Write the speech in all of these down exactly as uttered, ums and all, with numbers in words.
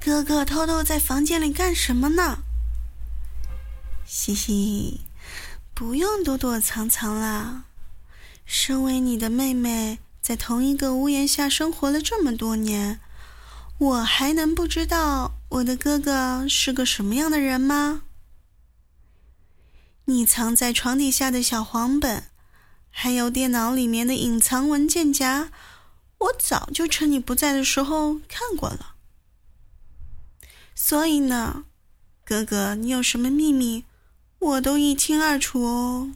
哥哥偷偷在房间里干什么呢？嘻嘻，不用躲躲藏藏啦。身为你的妹妹，在同一个屋檐下生活了这么多年，我还能不知道我的哥哥是个什么样的人吗？你藏在床底下的小黄本，还有电脑里面的隐藏文件夹，我早就趁你不在的时候看过了。所以呢，哥哥，你有什么秘密，我都一清二楚哦。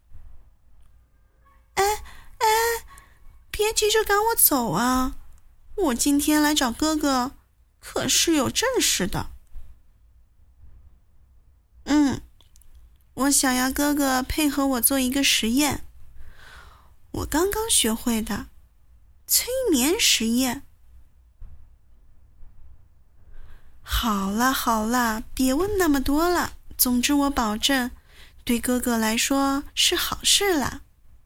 哎哎，别急着赶我走啊！我今天来找哥哥，可是有正事的。嗯，我想要哥哥配合我做一个实验，我刚刚学会的催眠实验。好啦好啦，别问那么多了，总之我保证，对哥哥来说是好事啦。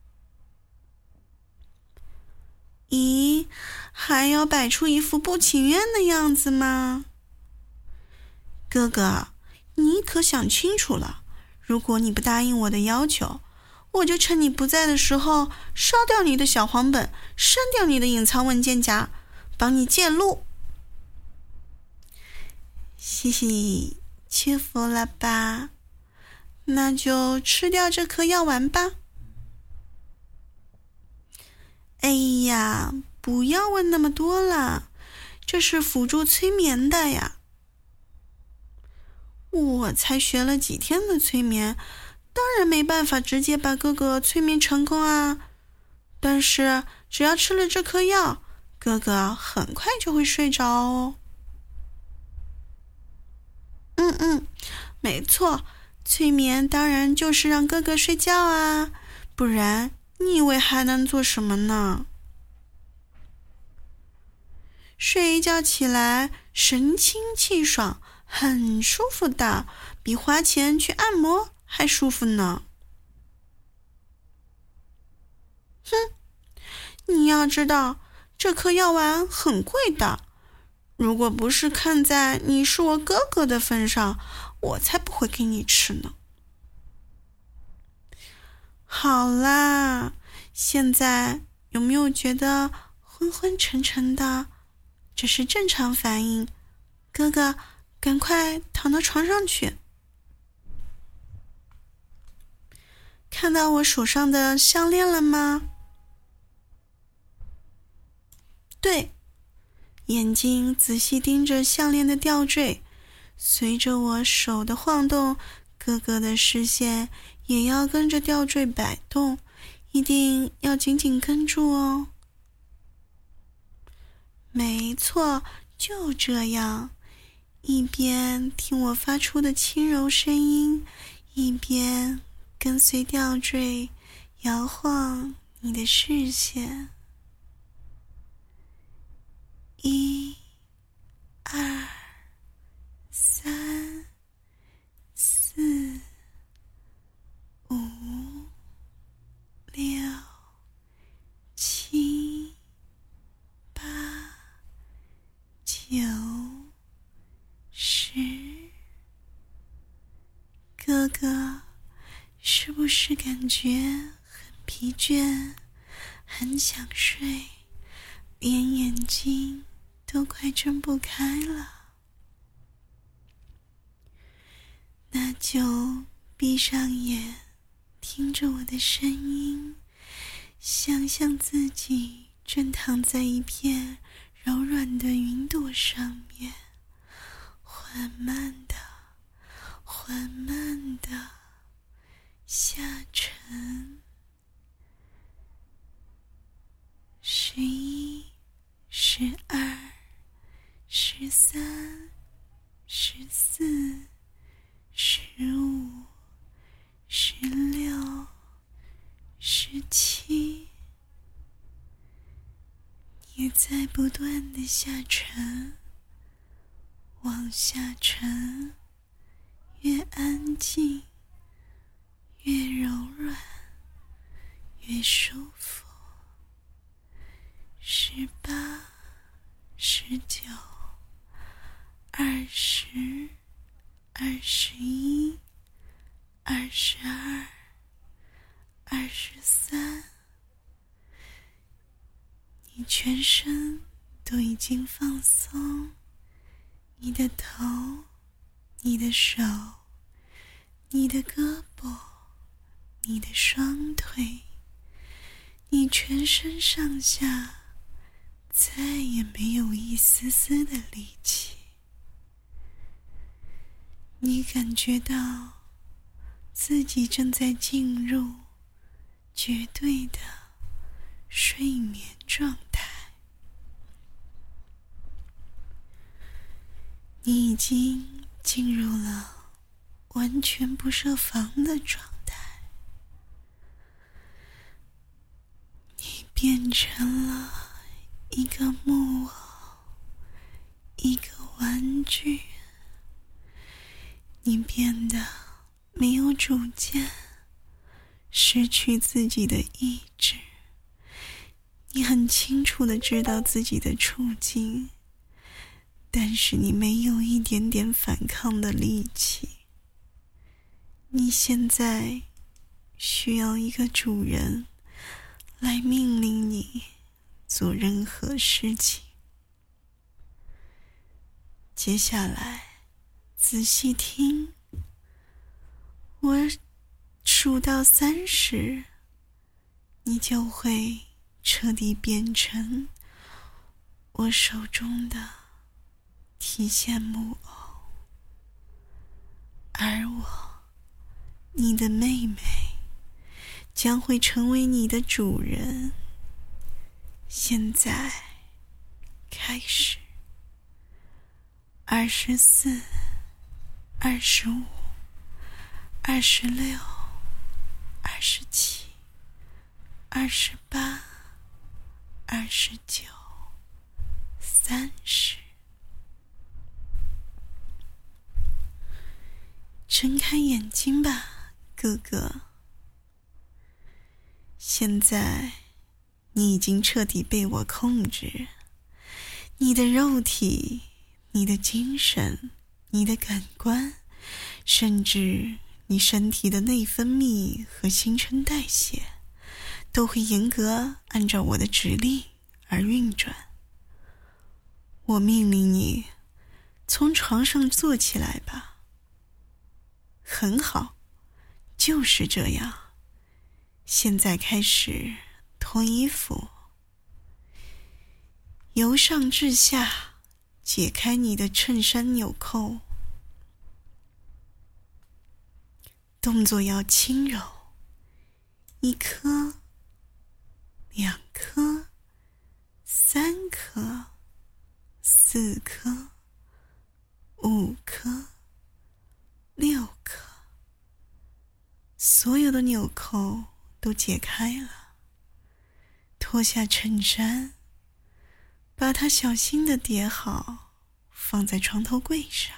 咦，还要摆出一副不情愿的样子吗？哥哥，你可想清楚了，如果你不答应我的要求，我就趁你不在的时候烧掉你的小黄本，删掉你的隐藏文件夹，帮你介入。嘻嘻，屈服了吧？那就吃掉这颗药丸吧。哎呀，不要问那么多了，这是辅助催眠的呀。我才学了几天的催眠，当然没办法直接把哥哥催眠成功啊。但是只要吃了这颗药，哥哥很快就会睡着哦。嗯嗯，没错，催眠当然就是让哥哥睡觉啊，不然你以为还能做什么呢？睡一觉起来神清气爽，很舒服的，比花钱去按摩还舒服呢。哼，你要知道，这颗药丸很贵的，如果不是看在你是我哥哥的份上，我才不会给你吃呢。好啦，现在有没有觉得昏昏沉沉的？这是正常反应，哥哥，赶快躺到床上去。看到我手上的项链了吗？对，眼睛仔细盯着项链的吊坠，随着我手的晃动，哥哥的视线也要跟着吊坠摆动，一定要紧紧跟住哦。没错，就这样，一边听我发出的轻柔声音，一边跟随吊坠摇晃你的视线。一、二、三、四、五、六、七、八、九、十。哥哥，是不是感觉很疲倦，很想睡，连眼睛都快睁不开了？那就闭上眼，听着我的声音，想象自己正躺在一片柔软的云朵上面，缓慢的缓慢的下沉。十一、十二、十三、十四、十五、十六、十七，也在不断的下沉，往下沉，越安静，越柔软，越舒服。十八、十九、二全身都已经放松，你的头，你的手，你的胳膊，你的双腿，你全身上下再也没有一丝丝的力气。你感觉到自己正在进入绝对的睡眠状态，你已经进入了完全不设防的状态，你变成了一个木偶，一个玩具，你变得没有主见，失去自己的意志。你很清楚地知道自己的处境，但是你没有一点点反抗的力气。你现在需要一个主人来命令你做任何事情。接下来仔细听，我数到三十，你就会彻底变成我手中的提线木偶，而我，你的妹妹，将会成为你的主人。现在开始。二十四，二十五，二十六，二十七，二十八，二十九，三十。睁开眼睛吧，哥哥。现在你已经彻底被我控制，你的肉体，你的精神，你的感官，甚至你身体的内分泌和新陈代谢，都会严格按照我的指令而运转。我命令你从床上坐起来吧。很好，就是这样。现在开始脱衣服，由上至下解开你的衬衫纽扣，动作要轻柔，一颗，两颗，三颗，四颗，五颗，六颗，所有的纽扣都解开了，脱下衬衫，把它小心地叠好，放在床头柜上，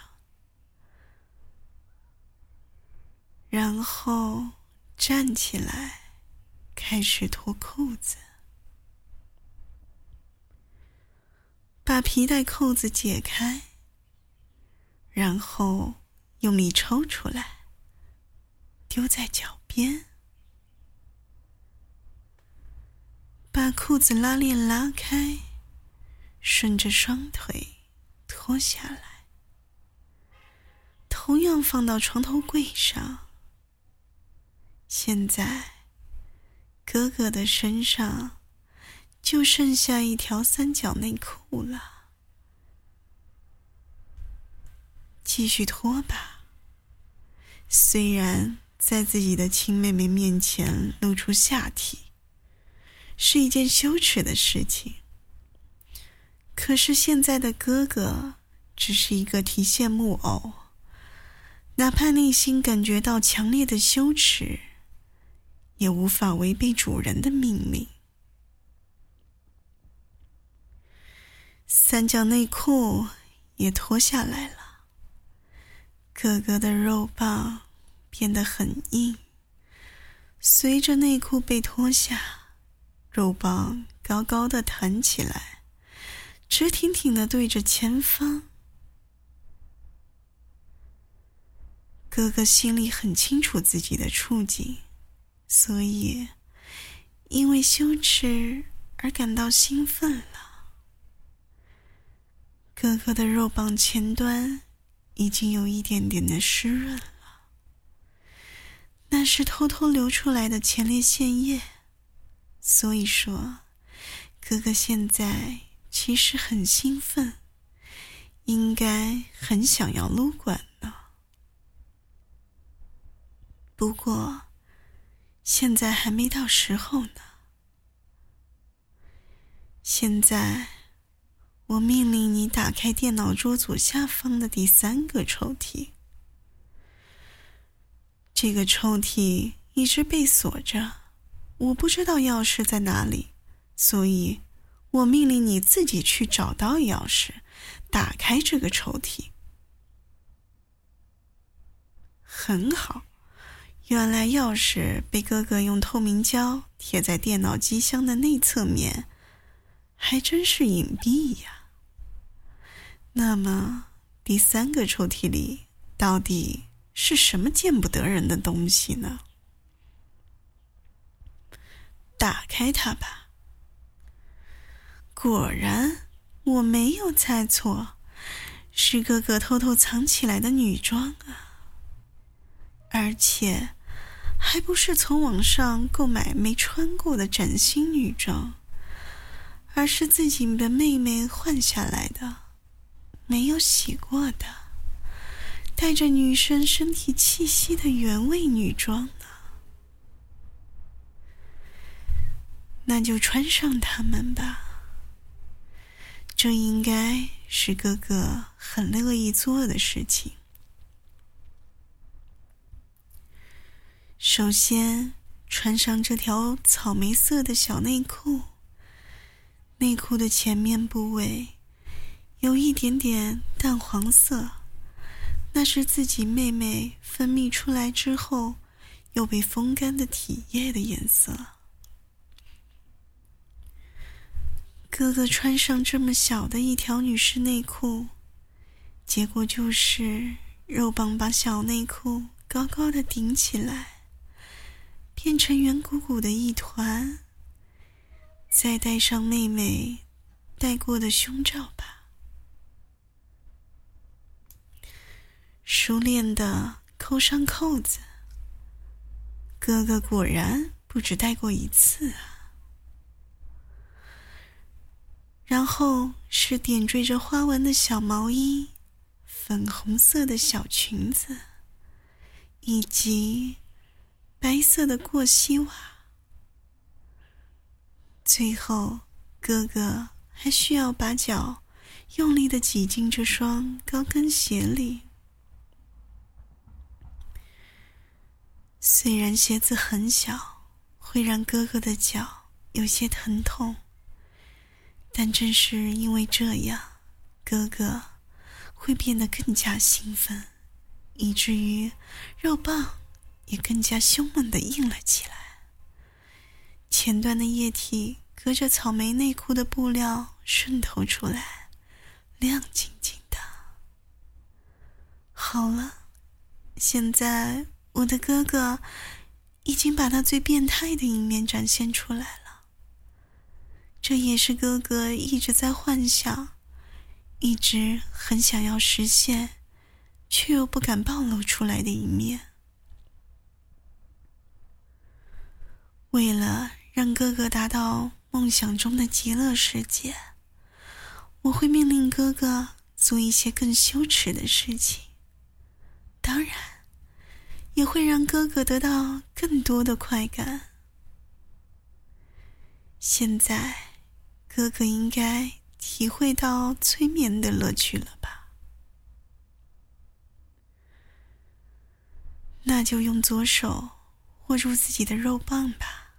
然后站起来，开始脱裤子，把皮带扣子解开，然后用力抽出来，丢在脚边，把裤子拉链拉开，顺着双腿脱下来，同样放到床头柜上。现在哥哥的身上就剩下一条三角内裤了，继续脱吧。虽然在自己的亲妹妹面前露出下体是一件羞耻的事情，可是现在的哥哥只是一个提线木偶，哪怕内心感觉到强烈的羞耻，也无法违背主人的命令。三角内裤也脱下来了，哥哥的肉棒变得很硬，随着内裤被脱下，肉棒高高的弹起来，直挺挺地对着前方。哥哥心里很清楚自己的处境，所以因为羞耻而感到兴奋了。哥哥的肉棒前端已经有一点点的湿润了，那是偷偷流出来的前列腺液，所以说哥哥现在其实很兴奋，应该很想要撸管呢。不过现在还没到时候呢。现在我命令你打开电脑桌左下方的第三个抽屉，这个抽屉一直被锁着，我不知道钥匙在哪里，所以我命令你自己去找到钥匙，打开这个抽屉。很好，原来钥匙被哥哥用透明胶贴在电脑机箱的内侧面，还真是隐蔽呀。那么第三个抽屉里到底是什么见不得人的东西呢？打开它吧。果然，我没有猜错，是哥哥偷偷藏起来的女装啊，而且还不是从网上购买没穿过的崭新女装，而是自己的妹妹换下来的，没有洗过的，带着女生身体气息的原味女装呢。那就穿上它们吧。这应该是哥哥很乐意做的事情。首先，穿上这条草莓色的小内裤，内裤的前面部位有一点点淡黄色，那是自己妹妹分泌出来之后又被风干的体液的颜色。哥哥穿上这么小的一条女士内裤，结果就是肉棒把小内裤高高的顶起来，变成圆鼓鼓的一团，再戴上妹妹戴过的胸罩吧。熟练的扣上扣子，哥哥果然不止戴过一次啊。然后是点缀着花纹的小毛衣，粉红色的小裙子，以及白色的过膝袜。最后，哥哥还需要把脚用力地挤进这双高跟鞋里。虽然鞋子很小，会让哥哥的脚有些疼痛，但正是因为这样，哥哥会变得更加兴奋，以至于肉棒也更加凶猛地硬了起来。前端的液体隔着草莓内裤的布料渗透出来，亮晶晶的。好了，现在我的哥哥已经把他最变态的一面展现出来了。这也是哥哥一直在幻想，一直很想要实现，却又不敢暴露出来的一面。为了让哥哥达到梦想中的极乐世界，我会命令哥哥做一些更羞耻的事情，当然也会让哥哥得到更多的快感。现在哥哥应该体会到催眠的乐趣了吧？那就用左手握住自己的肉棒吧，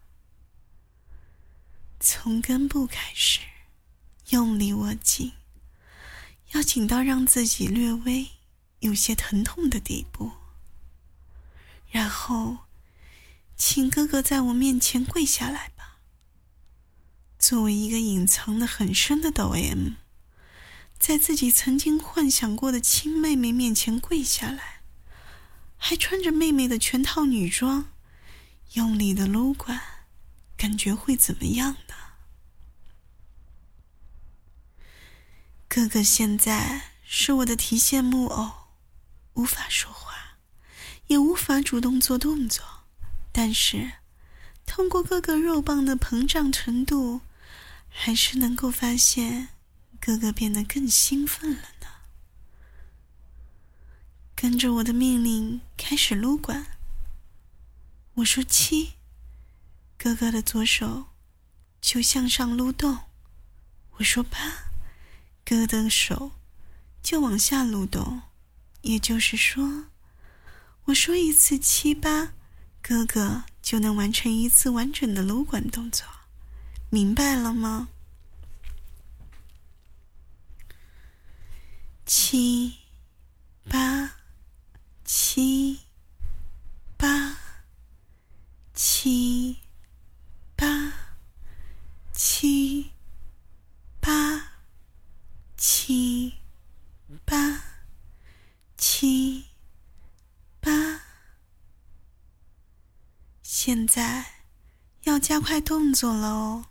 从根部开始用力握紧，要紧到让自己略微有些疼痛的地步。然后请哥哥在我面前跪下来吧。作为一个隐藏得很深的抖 M， 在自己曾经幻想过的亲妹妹面前跪下来，还穿着妹妹的全套女装，用力的撸管，感觉会怎么样呢？ 哥哥现在是我的提线木偶，无法说话，也无法主动做动作，但是通过哥哥肉棒的膨胀程度，还是能够发现哥哥变得更兴奋了呢。跟着我的命令开始撸管，我说七，哥哥的左手就向上撸动，我说八，哥哥的手就往下撸动，也就是说，我说一次七八，哥哥就能完成一次完整的撸管动作，明白了吗？七八七八七八七八七八七八。现在要加快动作了哦。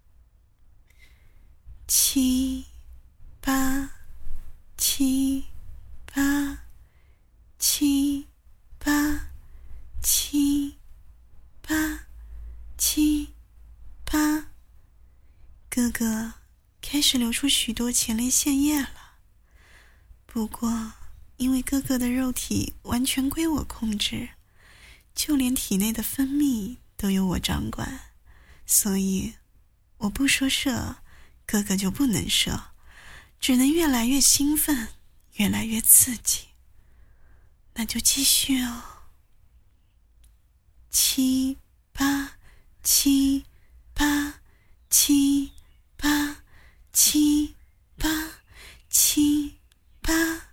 七八七八七八七八七八，哥哥开始流出许多前列腺液了。不过因为哥哥的肉体完全归我控制，就连体内的分泌都由我掌管，所以我不说射，哥哥就不能射，只能越来越兴奋，越来越刺激。那就继续哦。七八七八七八七八七八。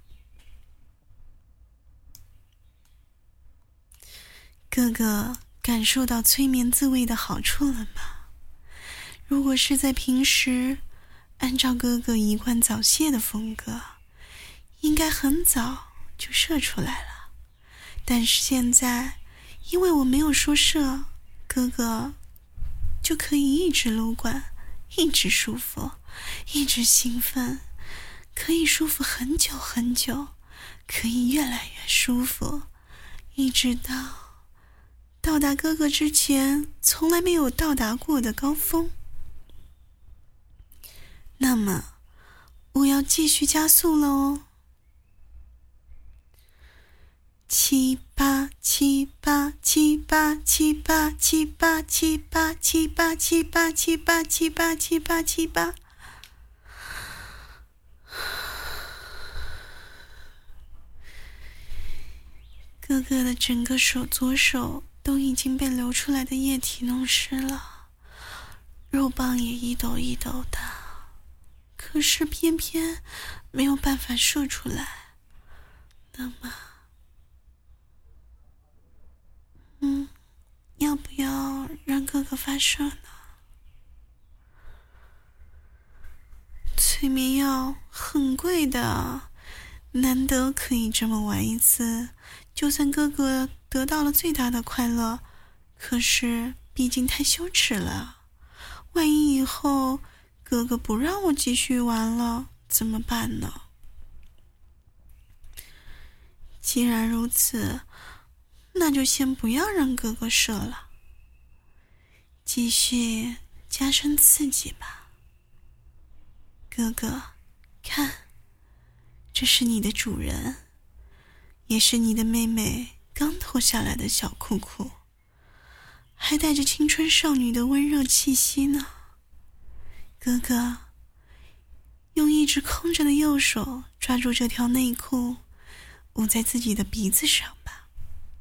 哥哥感受到催眠自慰的好处了吗？如果是在平时，按照哥哥一贯早泄的风格，应该很早就射出来了。但是现在，因为我没有说射，哥哥就可以一直撸管，一直舒服，一直兴奋，可以舒服很久很久，可以越来越舒服，一直到到达哥哥之前从来没有到达过的高峰。那么我要继续加速了哦。七八七八七八七八七八七八七八七八七八七八七八七八。哥哥的整个手左手都已经被流出来的液体弄湿了，肉棒也一抖一抖的，可是偏偏没有办法射出来。那么嗯，要不要让哥哥发射呢？催眠药很贵的，难得可以这么玩一次，就算哥哥得到了最大的快乐，可是毕竟太羞耻了。万一以后哥哥不让我继续玩了，怎么办呢？既然如此，那就先不要让哥哥射了，继续加深刺激吧。哥哥，看，这是你的主人，也是你的妹妹刚脱下来的小裤裤，还带着青春少女的温热气息呢。哥哥，用一只空着的右手抓住这条内裤，捂在自己的鼻子上吧。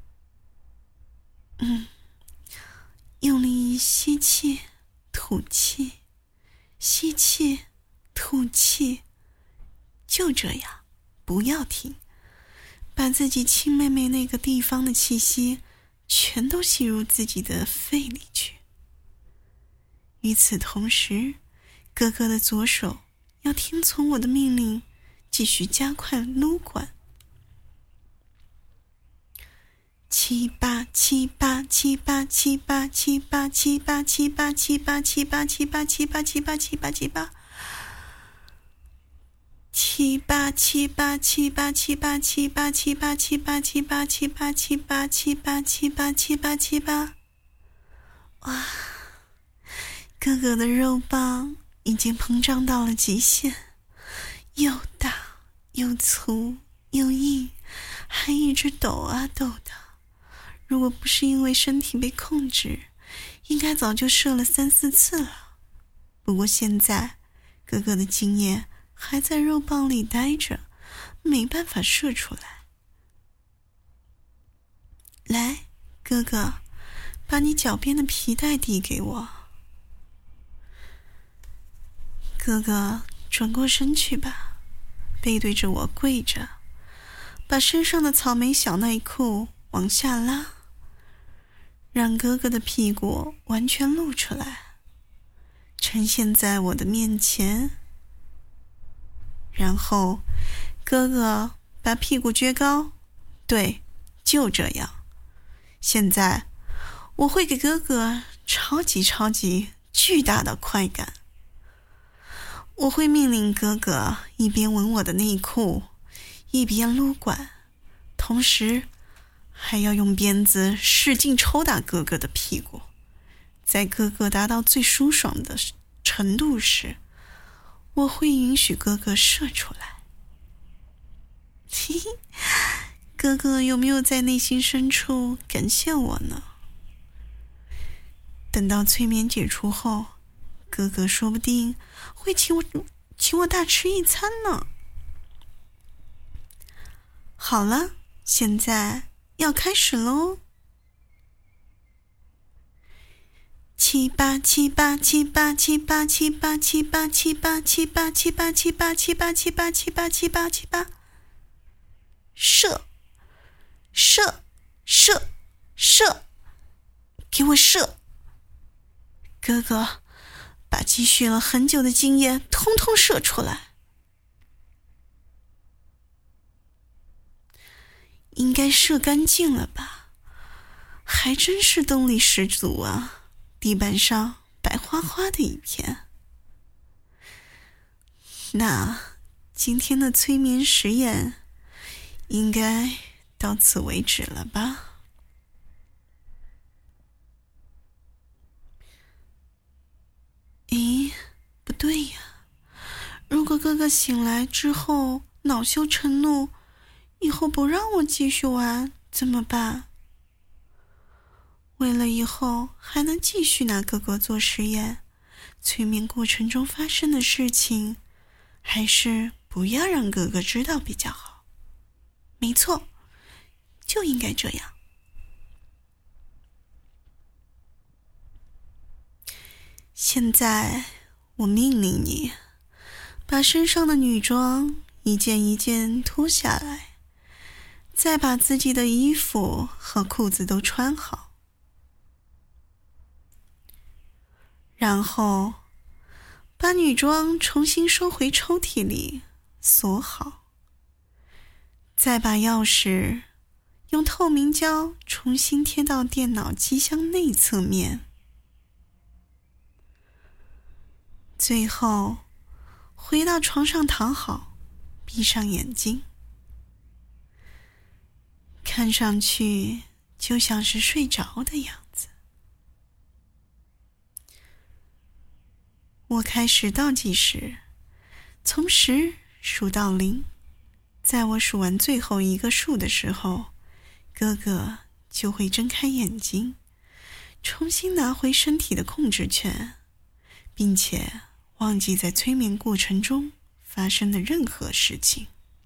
嗯，用力吸气，吐气，吸气，吐气，就这样，不要停，把自己亲妹妹那个地方的气息全都吸入自己的肺里去。与此同时，哥哥的左手要听从我的命令，继续加快撸管。七八七八七八七八七八七八七八七八七八七八七八七八七八七八七八七八七八七八七八七八七八七八七八七八七八七八七八七八，哇！哥哥的肉棒已经膨胀到了极限，又大又粗又硬，还一直抖啊抖的。如果不是因为身体被控制，应该早就射了三四次了。不过现在哥哥的精液还在肉棒里待着，没办法射出来。来，哥哥，把你脚边的皮带递给我。哥哥转过身去吧，背对着我跪着，把身上的草莓小内裤往下拉，让哥哥的屁股完全露出来，呈现在我的面前。然后哥哥把屁股撅高，对，就这样。现在我会给哥哥超级超级巨大的快感。我会命令哥哥一边吻我的内裤，一边撸管，同时还要用鞭子使劲抽打哥哥的屁股。在哥哥达到最舒爽的程度时，我会允许哥哥射出来。嘿嘿，哥哥有没有在内心深处感谢我呢？等到催眠解除后，哥哥说不定会请我请我大吃一餐呢。好了，现在要开始喽！七八七八七八七八七八七八七八七八七八七八七八七八七八七八七八，射射射射，给我射！哥哥把积蓄了很久的精液通通射出来。应该射干净了吧？还真是动力十足啊，地板上白花花的一片。那今天的催眠实验应该到此为止了吧？咦，不对呀，如果哥哥醒来之后恼羞成怒，以后不让我继续玩怎么办？为了以后还能继续拿哥哥做实验，催眠过程中发生的事情还是不要让哥哥知道比较好。没错，就应该这样。现在我命令你，把身上的女装一件一件脱下来，再把自己的衣服和裤子都穿好，然后把女装重新收回抽屉里锁好，再把钥匙用透明胶重新贴到电脑机箱内侧面，最后回到床上躺好，闭上眼睛，看上去就像是睡着的样子。我开始倒计时，从十数到零，在我数完最后一个数的时候，哥哥就会睁开眼睛，重新拿回身体的控制权，并且忘记在催眠过程中发生的任何事情。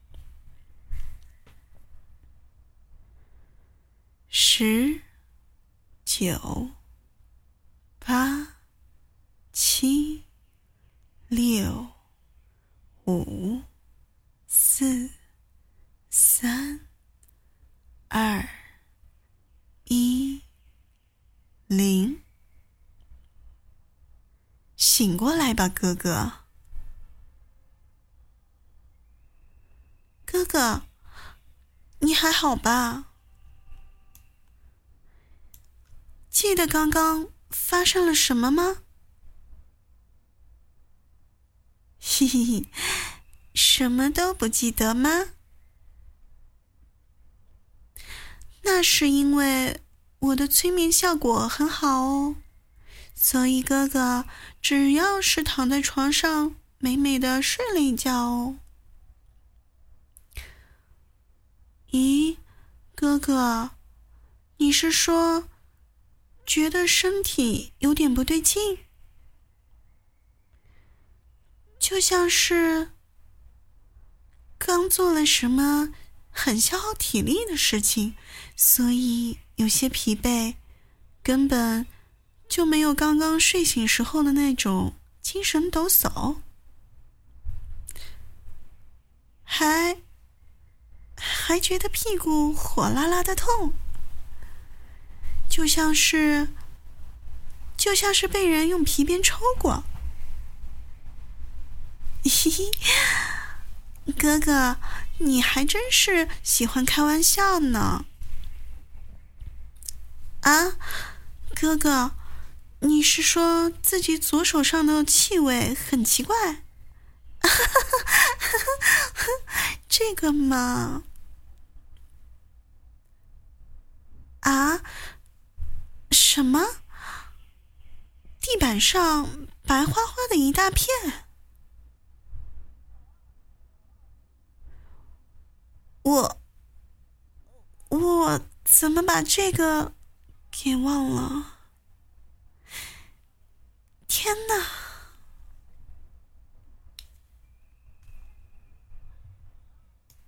十、九、八、七、六、五、四、三、二、一、零。醒过来吧，哥哥。哥哥，你还好吧？记得刚刚发生了什么吗？嘿嘿嘿， 什么都不记得吗？那是因为我的催眠效果很好哦，所以哥哥只要是躺在床上美美的睡了一觉哦。咦，哥哥，你是说觉得身体有点不对劲？就像是刚做了什么很消耗体力的事情，所以有些疲惫，根本就没有刚刚睡醒时候的那种精神抖擞，还还觉得屁股火辣辣的痛，就像是就像是被人用皮鞭抽过。嘿嘿，哥哥，你还真是喜欢开玩笑呢。啊，哥哥，你是说自己左手上的气味很奇怪？这个嘛……啊？什么？地板上白花花的一大片？我我怎么把这个给忘了？天哪，